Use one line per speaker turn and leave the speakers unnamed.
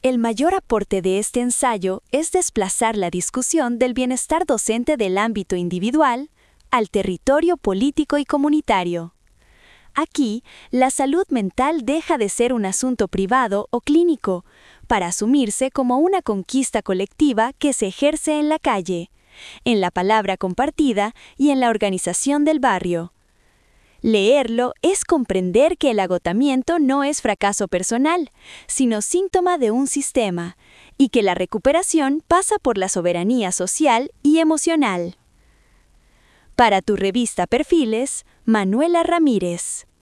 El mayor aporte de este ensayo es desplazar la discusión del bienestar docente del ámbito individual al territorio político y comunitario. Aquí, la salud mental deja de ser un asunto privado o clínico, para asumirse como una conquista colectiva que se ejerce en la calle, en la palabra compartida y en la organización del barrio. Leerlo es comprender que el agotamiento no es fracaso personal, sino síntoma de un sistema, y que la recuperación pasa por la soberanía social y emocional. Para tu revista Perfiles, Manuela Ramírez.